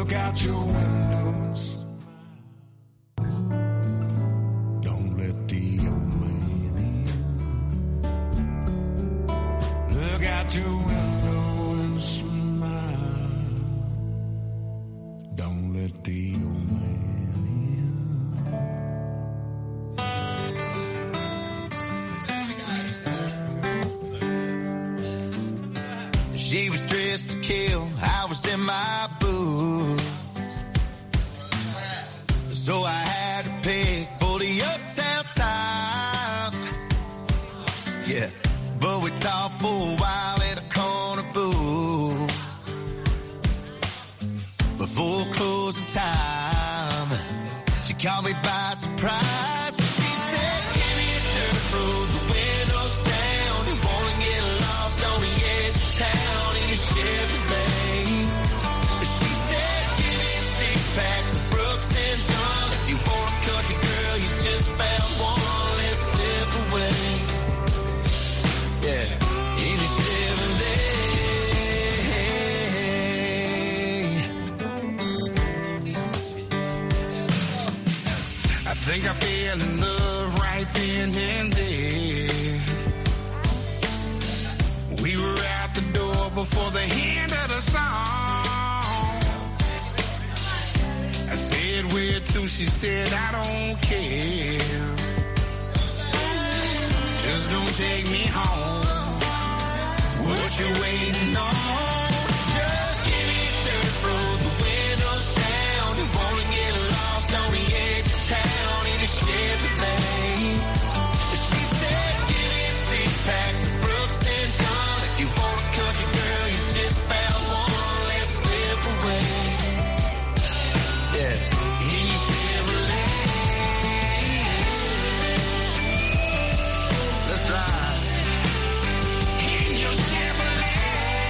Look out your window and smile. Don't let the old man in. Look out your window and smile. Don't let the old man in. She was dressed to kill, I was in my boots. So I had to pick for the uptown time. Yeah, but we talked for a while at a corner booth. Before closing time, she caught me by surprise. She said, give me a dirt road, the windows down. You wanna get lost on the edge of town in your Chevrolet. She said, give me 6 packs of Brooks and Dunn. If you want a country girl, you just found one. Let's slip away. Yeah, in your Chevrolet. I think I fell in love right then and there. We were out the door before the end of the song. I said, where to? She said, I don't care. Just don't take me home. What you waiting on? Just give me a dirt road, the windows down. You wanna get lost on the edge of town in a Chevrolet. She said, give me 6 packs of Brooks and Dunn. If you want a country girl, you just found one. Let's slip away. Yeah, in your Chevrolet. Let's ride. In your Chevrolet.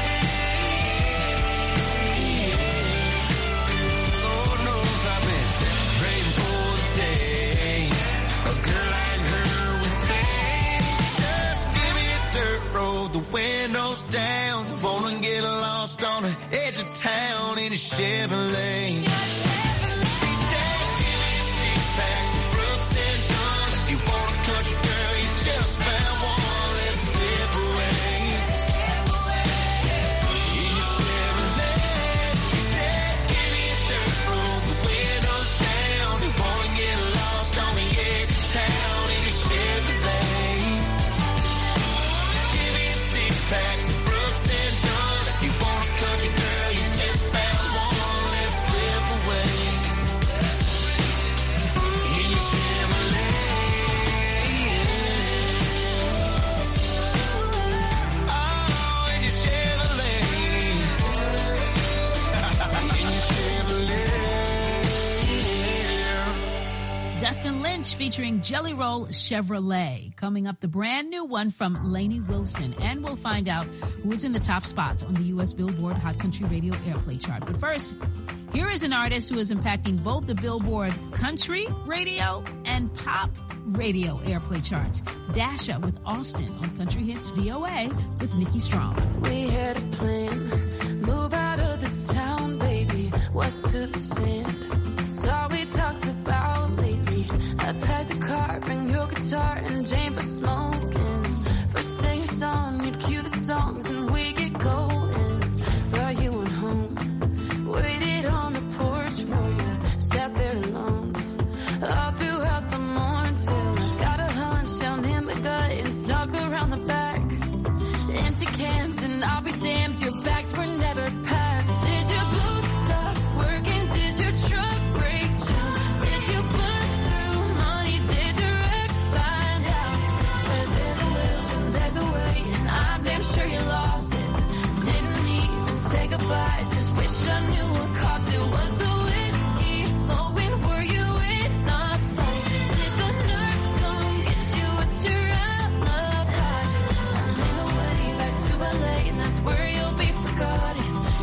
Lord knows I've been praying for the day a girl like her would say, just give me a dirt road, the windows down. Wanna get lost on the edge of town in a Chevrolet. She said, give me 6 packs of Brooks and Dunn. If you want a country girl, you just found one. Let's slip away. In your Chevrolet. She said, give me a dirt road, the windows down. You wanna get lost on the edge of town in a Chevrolet. Give me 6 packs of Brooks and Dunn. If you want a country girl, you just found one. Let's slip away. In your Chevrolet. Oh, in your Chevrolet. In your Chevrolet. Dustin Lynch featuring Jelly Roll Chevrolet. Coming up, the brand new one from Lainey Wilson. And we'll find out who is in the top spot on the U.S. Billboard Hot Country Radio Airplay chart. But first, here is an artist who is impacting both the Billboard Country Radio and Pop Radio Airplay charts. Dasha with Austin on Country Hits VOA with Nikki Strong. We had a plan, move out of this town, baby, west to the sand. It's all we talked about lately. I packed the car, bring your guitar and Jane for smoking. First thing at dawn, you'd cue the songs and we get going. Brought you on home, waited on the porch for you, sat there alone. All throughout the morning till I got a hunch down in my gut and snuck around the back. Empty cans and I'll be damned, your bags were never packed. Did your boots stop working? Did your truck break down? Did you burn through money? Did your ex find out? But there's a will and there's a way, and I'm damn sure you lost it. Didn't even say goodbye, just wish I knew what caused it. Was the whiskey flowing? Were you in a fight? Did the nurse come get you? What's your alibi? I'm in a way back to LA, and that's where you'll be forgotten.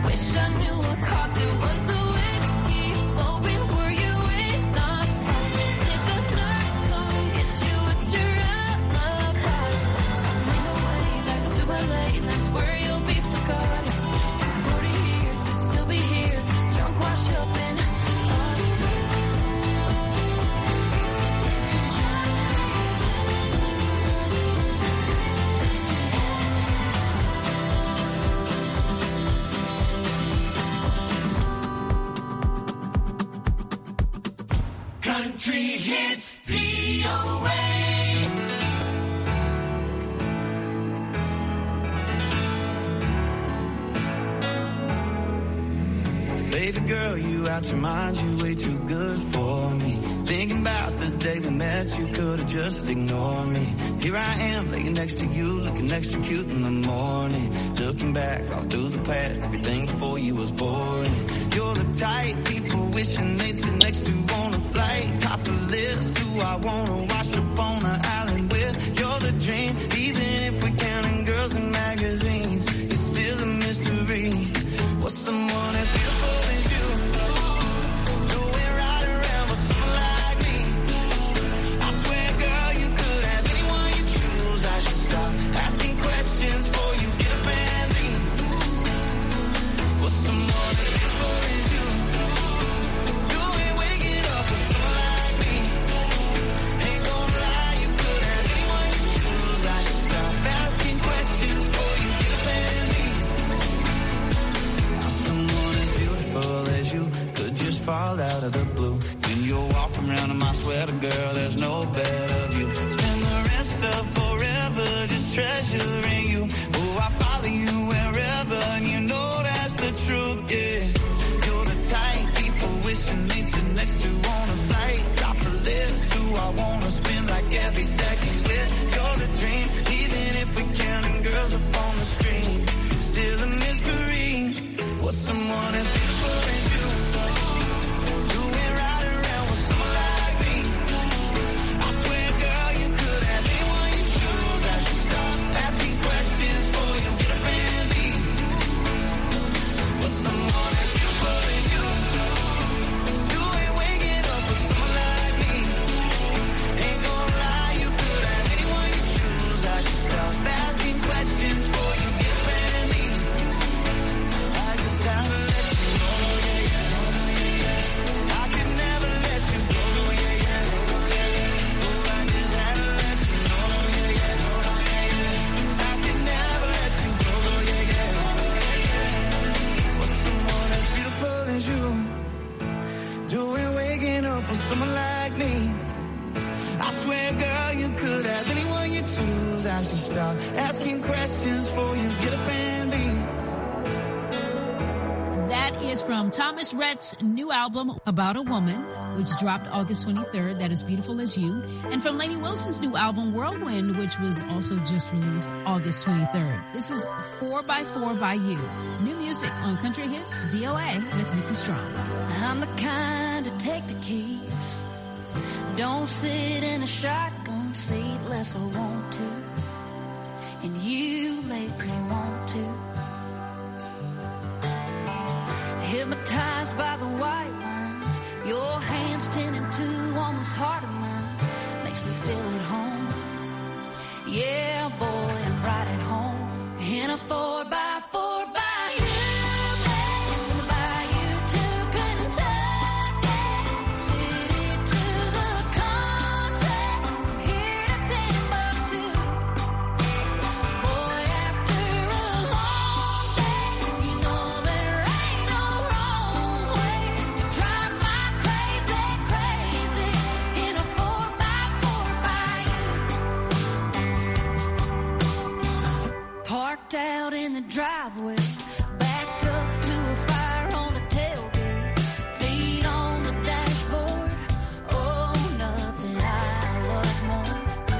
Wish I knew what caused it. Was the whiskey flowing? Were you in a fight? Did the nurse come get you? It's your alibi. I'm on my way back to LA, and that's where you'll be forgotten. In 40 years, you'll still be here, drunk, washed up, and asleep. Country Hits VOA. Baby girl, you out your mind, you way too good for me. Thinking about the day we met, you could've just ignored me. Here I am, laying next to you, looking extra cute in the morning. Looking back all through the past, everything before you was boring. You're the type people wishing they'd sit next to on a flight. Top of the list, who I wanna wash up on an island with. You're the dream, even if we're counting girls in magazines. It's still a mystery. What's someone as beautiful as you? Doing right around with someone like me. I swear, girl, you could have anyone you choose. I should stop asking questions for you, get up and leave. What's someone as beautiful as you? Doing waking up with someone like me. Ain't gonna lie, you could have anyone you choose. I should stop asking questions for you, get up and leave. Someone as beautiful as you could just fall out of the blue. When you're walking around in my sweater, girl, there's no better view. Spend the rest of forever just treasuring you. Oh, I follow you wherever, and you know that's the truth, yeah. You're the type people wishing they sit next to on a flight. Top of the list, who I wanna spend like every second with. You're the dream, even if we're counting girls up on the screen. Still a mystery. What's someone as beautiful as you? Doing right around with someone like me. I swear, girl, you could have anyone you choose. I should stop asking questions for you, get up and leave. What's someone as beautiful as you? Doing waking up with someone like me. Ain't gonna lie, you could have anyone you choose. I should stop asking questions for you, get up and leave. I just had to let you know, yeah, yeah. I could never let you go, yeah, yeah. Oh, I just had to let you know, yeah, yeah. I could never let you go, yeah, yeah. What's someone as beautiful as you? Doing waking up with someone like me. I swear, girl, you could have anyone you choose. I should stop asking questions for you, get up and leave. That is from Thomas Rhett's new album, About a Woman, which dropped August 23rd, That Is Beautiful As You. And from Lainey Wilson's new album, Whirlwind, which was also just released August 23rd. This is 4x4 by You. New music on Country Hits, VOA with Nikki Strong. I'm the kind to take the keys. Don't sit in a shotgun seat unless I want to. And you make me want to. Hypnotized by the white lines, your hands 10 and 2 on this heart of mine. Makes me feel at home. Yeah, boy, I'm right at home. In a 4x4 by you. In the bayou to Kentucky. City to the country. From here to Timbuktu. Boy, after a long day, you know there ain't no wrong way to drive my crazy, crazy in a 4x4 by you. Parked out in the driveway, backed up to a fire on a tailgate, feet on the dashboard. Oh, nothing I love more.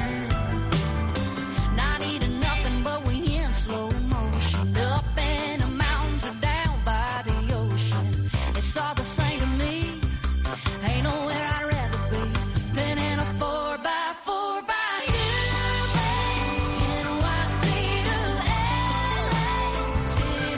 Not eating nothing, but we in slow motion. Up in the mountains or down by the ocean. It's all the same to me. Ain't nowhere I'd rather be than in a 4x4 by you. NYC to LA, city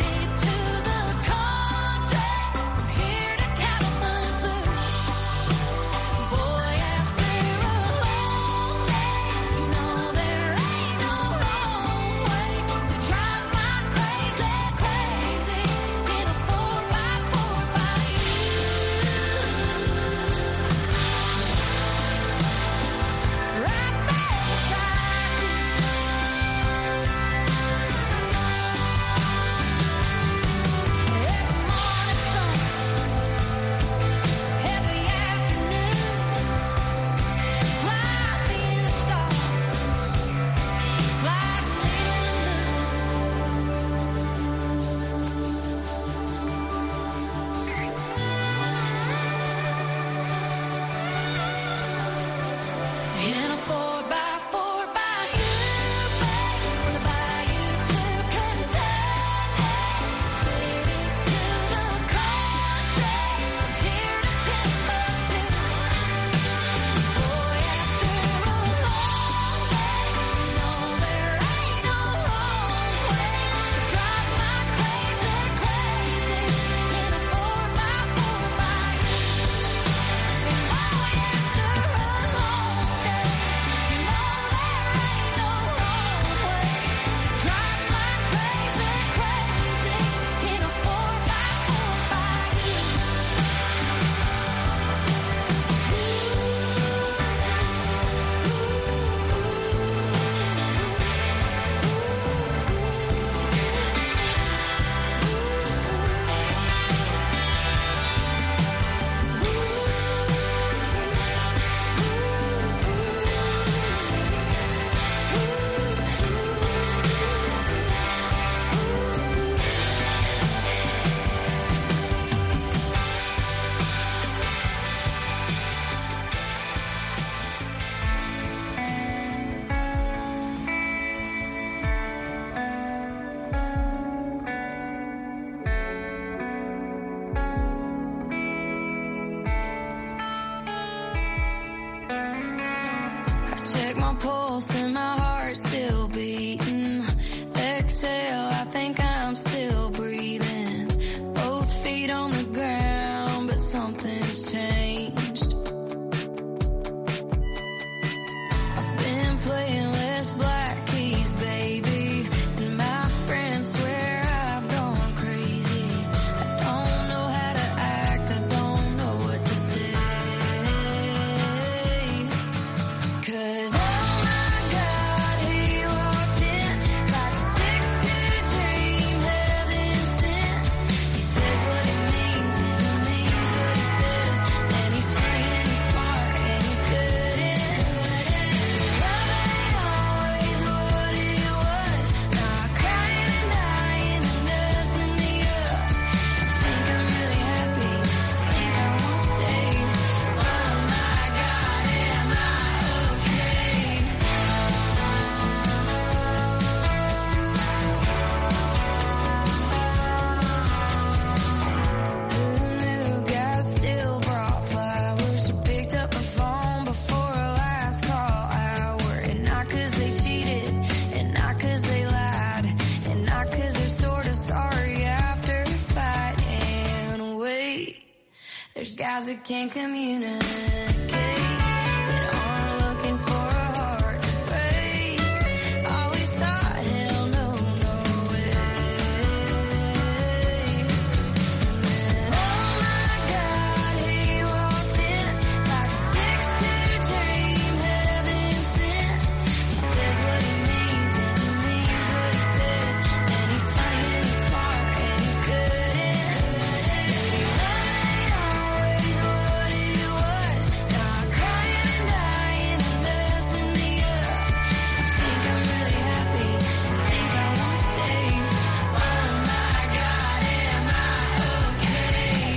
pulse and my heart still beating. Exhale, I think I'm still breathing. Both feet on the ground, but something's changed. I've been playing less black keys, baby, and my friends swear I've gone crazy. I don't know how to act, I don't know what to say. 'Cause oh my God, he walked in like a 6'2" dream, heaven sent. He says what he means and he means what he says. And he's funny and he's smart and he's good in. Love ain't always what it was. Not crying and dying and messing me up. I think I'm really happy, I think I won't stay. Oh my God, am I okay? Who knew guys still brought flowers? Who picked up the phone before our last call hour? And not 'cause they cheated, and not 'cause they lied, and not 'cause they're sort of sorry after a fight. And wait, there's guys that can't communicate, that aren't looking for a heart to break. Always thought, hell no, no way. Oh my God, he walked in like a 6'2" dream, heaven sent. He says what he means and he means what he says. And he's funny and he's smart and he's good in. Love ain't always what it was. Not crying and dying and messing me up. I think I'm really happy, I think I won't stay. Oh my God, am I okay?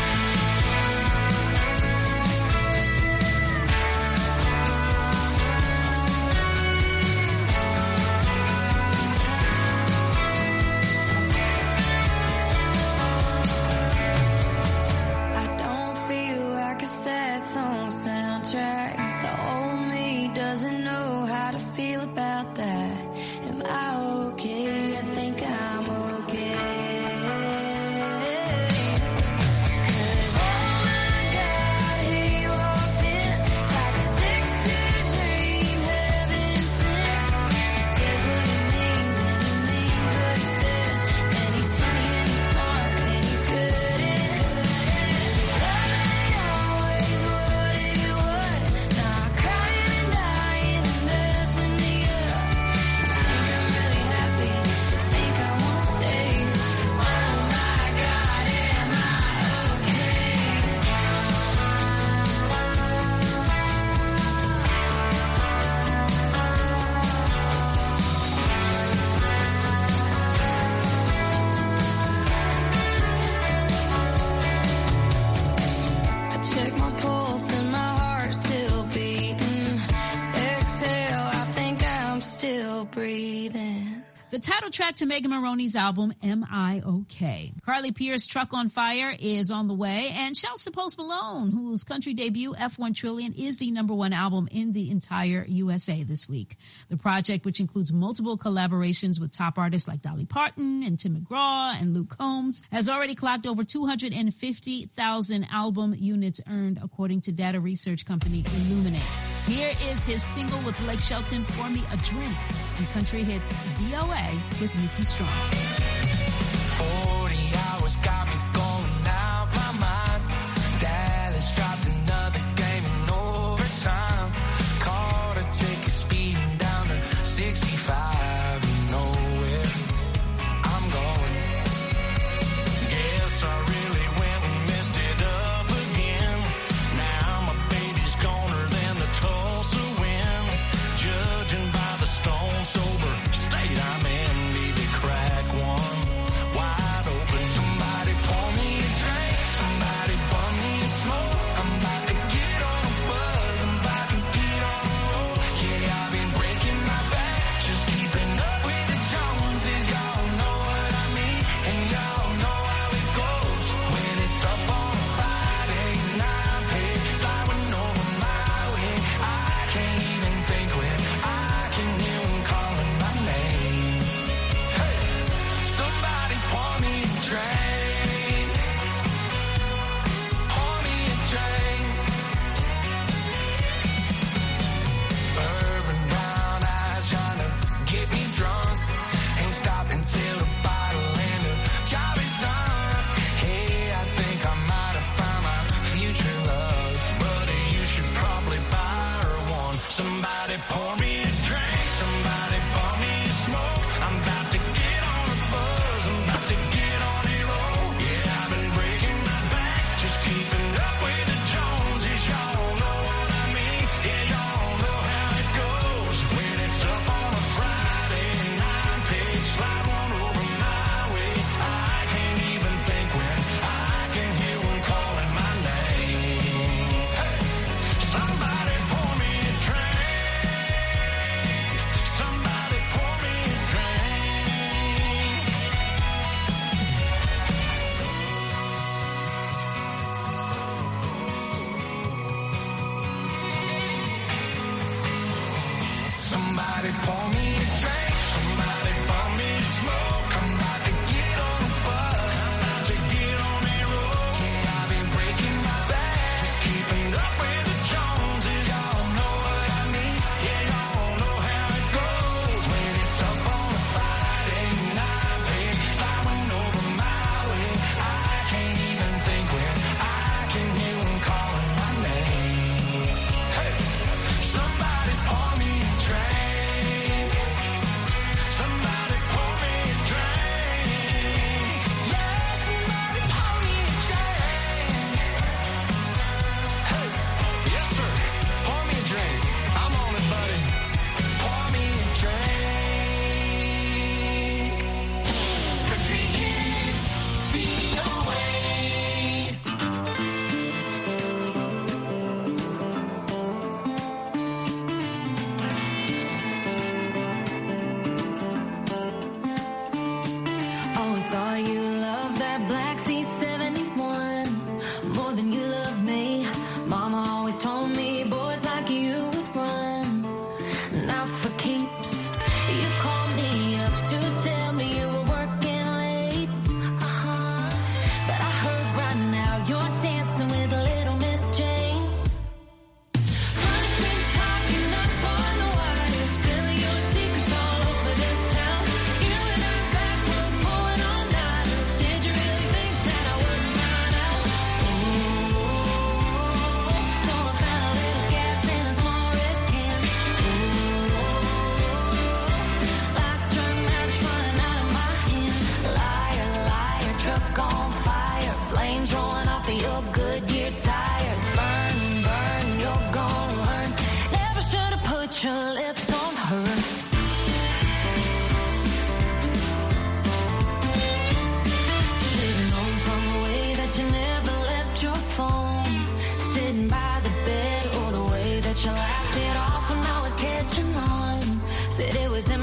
I don't feel like a sad song soundtrack. The old me doesn't know how to feel about that. Am I okay? I think I'm okay. 'Cause oh my God, he walked in like a 6'2" dream, heaven sent. He says what he means and he means what he says. And he's funny and he's smart and he's good in. Love ain't always what it was. Not crying and dying and messing me up. I think I'm really happy, I think I won't stay. Oh my God, am I okay? I check my pulse and my heart still beating. Exhale, I think I'm still breathing. The title track to Megan Moroney's album, Am I Okay? Carly Pearce's Truck on Fire is on the way, and shouts to Post Malone, whose country debut, F1 Trillion, is the #1 album in the entire USA this week. The project, which includes multiple collaborations with top artists like Dolly Parton and Tim McGraw and Luke Combs, has already clocked over 250,000 album units earned, according to data research company Illuminate. Here is his single with Blake Shelton, Pour Me a Drink, and country hits VOA with Nikki Strong. 40 hours got me going out my mind. Dallas dropped another game in overtime. Caught a ticket speeding down to 65. You know where I'm going. Guess I really went and messed it up again. Now my baby's goner than the Tulsa wind. Judging by the stone sober state I'm in. Maybe crack one wide open. Somebody pour me a drink. Somebody bum me a smoke. I'm about to get on a buzz. I'm about to get on a roll. Yeah, I've been breaking my back just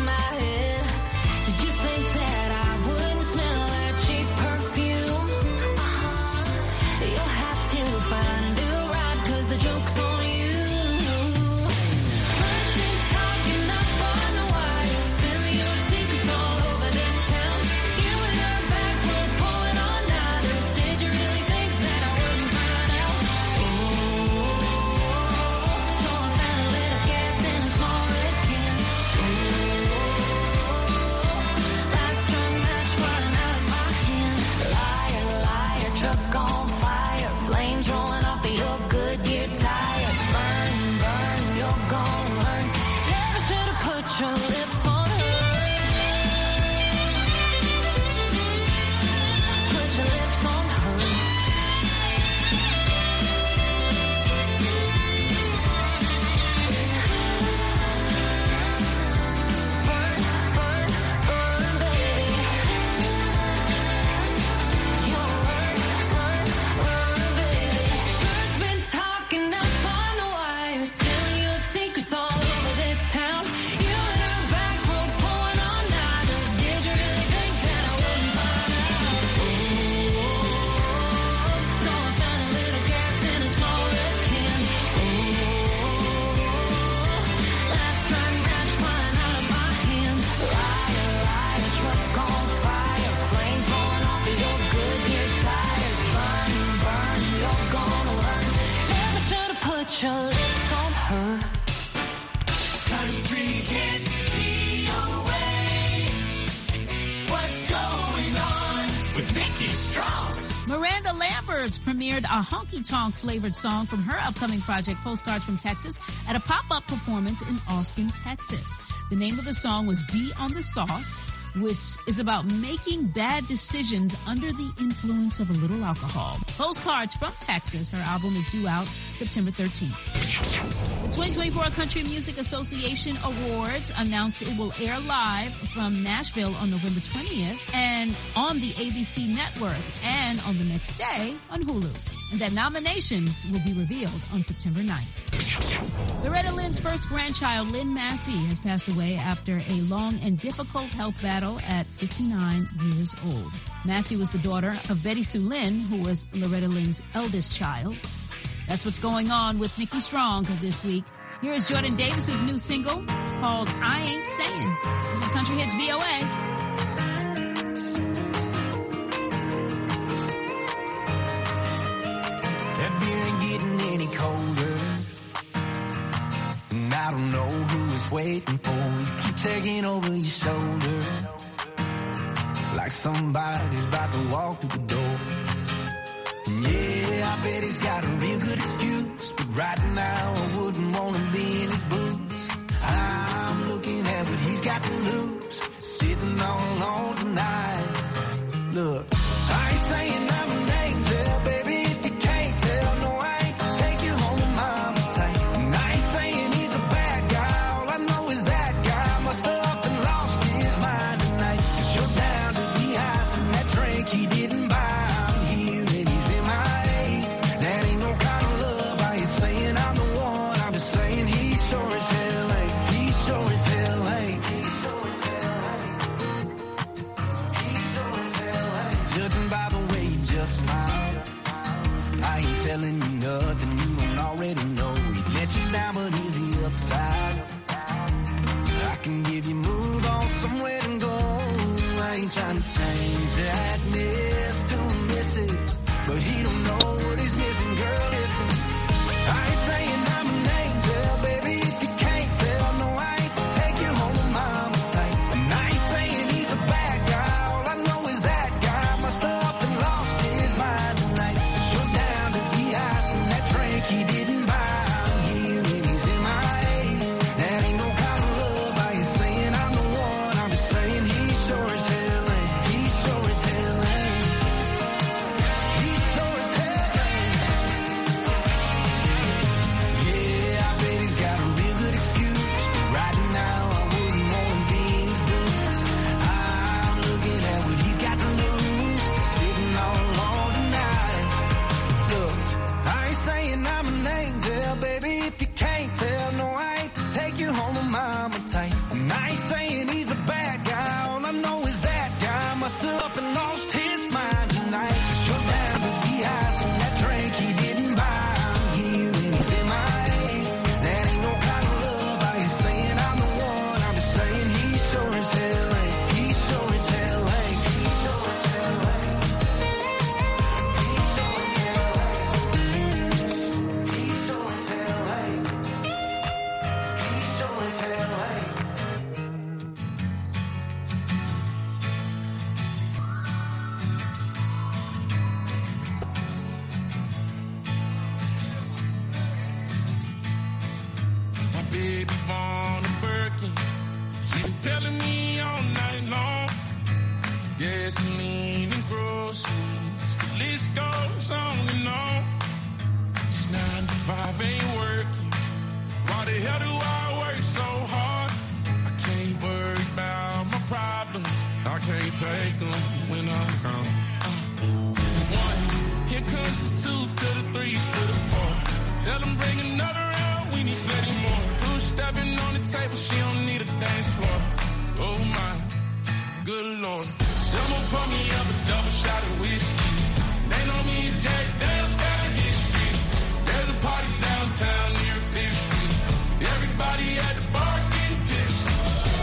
in my head. Did you think that I wouldn't smell that cheap perfume? You'll have to find a new ride, 'cause the joke's on you. Birds been talking up on the wire, spilling your secrets all over this town. You and her back were pulling on others. Did you really think that I wouldn't find out? So I found a little gas in a small red can. Last drunk match running out of my hand. Liar, liar, truck on fire, flames rolling off of your Goodyear tires. Burn, burn, you're gonna learn. Never should have put your lips on her. Put your lips on her. Burn, burn, burn, baby. You're burn, baby. Birds been talking up on the wire, spilling your secrets all over this town. You and her back were pulling on others. Did you really think that I wouldn't find out? So I found a little gas in a small red can. Last drunk match running out of my hand. Liar, liar, truck on fire, flames rolling off of your Goodyear tires. Burn, burn, you're gonna learn. Never should have put your lips on her. Country kids, VOA. What's going on with Nikki Strong? Miranda Lambert's premiered a honky-tonk flavored song from her upcoming project, Postcards from Texas, at a pop-up performance in Austin, Texas. The name of the song was Be on the Sauce, which is about making bad decisions under the influence of a little alcohol. Postcards from Texas, her album, is due out September 13th. The 2024 Country Music Association Awards announced it will air live from Nashville on November 20th and on the ABC network and on the next day on Hulu. And that nominations will be revealed on September 9th. Loretta Lynn's first grandchild, Lynn Massey, has passed away after a long and difficult health battle at 59 years old. Massey was the daughter of Betty Sue Lynn, who was Loretta Lynn's eldest child. That's what's going on with Nikki Strong this week. Here is Jordan Davis's new single called I Ain't Saying. This is Country Hits VOA. That beer ain't getting any colder, and I don't know who is waiting for you. Keep taking over your shoulder, like somebody's about to walk through the door. Yeah, I bet he's got a real good excuse, but right now I wouldn't want to be in his boots. I'm looking at what he's got to lose, sitting all alone tonight. Look, I ain't saying I'm an angel, baby, if you can't tell. No, I ain't gonna take you home with mama tight. And I ain't saying he's a bad guy, all I know is that guy must have up and lost his mind tonight. 'Cause you're down to the ice and that drink he didn't buy. I'm here and he's in my A. That ain't no kind of love. I ain't saying I'm the one, I'm just saying he sure as hell ain't. He sure as hell ain't. He sure as hell ain't. He sure as hell ain't. Judging by the way you just smile, I ain't telling you nothing you don't already know. He let you down, but is he upside? I can give you move on somewhere to go. I ain't trying to change that miss to a missus, but he don't know what he's missing, girl, listen. I ain't saying I'm an angel, baby, if you can't tell. No, I ain't gonna take you home with mama tight. And I ain't saying he's a bad guy, all I know is that guy must have up and lost his mind tonight. 'Cause you're down to the ice and that drink he didn't buy. I'm here and he's in my A. That ain't no kind of love. I ain't saying I'm the one, I'm just saying he sure as hell ain't. He sure telling me all night long. Gasoline and groceries, the list goes on and on. This 9 to 5 ain't working. Why the hell do I work so hard? I can't worry about my problems. I can't take them when I'm gone. 1, here comes the 2 to the 3 to the 4. Tell them bring another round, we need plenty more. 2 stepping on the table, she don't need a dance floor. Oh my, good Lord. Someone pour me up a double shot of whiskey. They know me and Jack Daniels got a history. There's a party downtown near 5th Street. Everybody at the bar getting tipsy.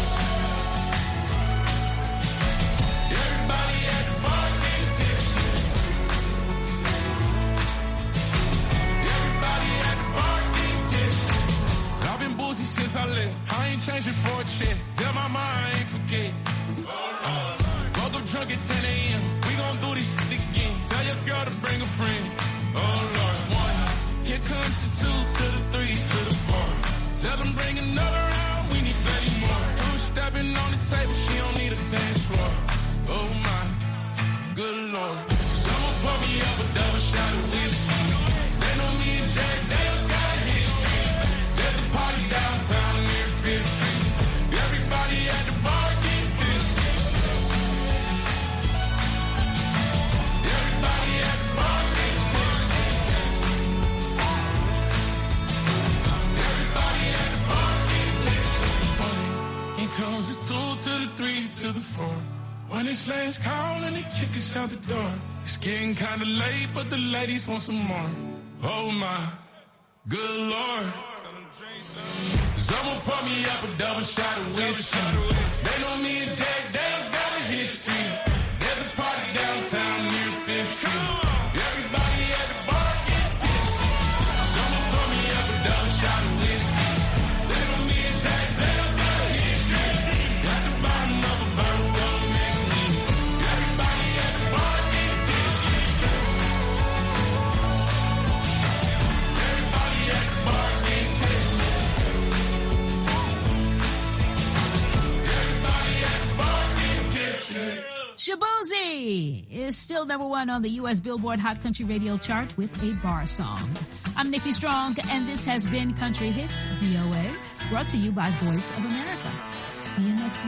Everybody at the bar getting tipsy. Everybody at the bar getting tipsy. I've been boozy since I left. I ain't changing for a check. Tell my mom I ain't forget. Woke up drunk at 10 a.m. We gon' do this shit again. Tell your girl to bring a friend. Oh Lord, 1. Here comes the 2 to the 3 to the 4. Tell them bring another round, we need plenty more. 2 stepping on the table, she don't need a dance floor. Oh my, good Lord. Someone pour me up a double shot of whiskey. They know me and Jack Daniels got a history. There's a party downtown near 5th Street. Everybody at the bar getting tipsy. Everybody at the bar getting tipsy. Everybody at the bar getting tipsy. Here comes the 2 to the 3 to the 4. When it's last call and they kick us out the door. It's getting kinda late, but the ladies want some more. Oh my, good Lord. Someone pour me up a double shot of whiskey. They know me and Jack Daniels got a history. There's a party downtown near 5th Street. Everybody at the bar get tipsy. Someone pour me up a double shot of whiskey. They know me and Jack Daniels got a history. At the bottom of a barrel, don't miss me. Everybody at the bar get tipsy. Everybody at the bar get tipsy. Shaboozey is still #1 on the U.S. Billboard Hot Country Radio chart with a bar song. I'm Nikki Strong, and this has been Country Hits VOA, brought to you by Voice of America. See you next week.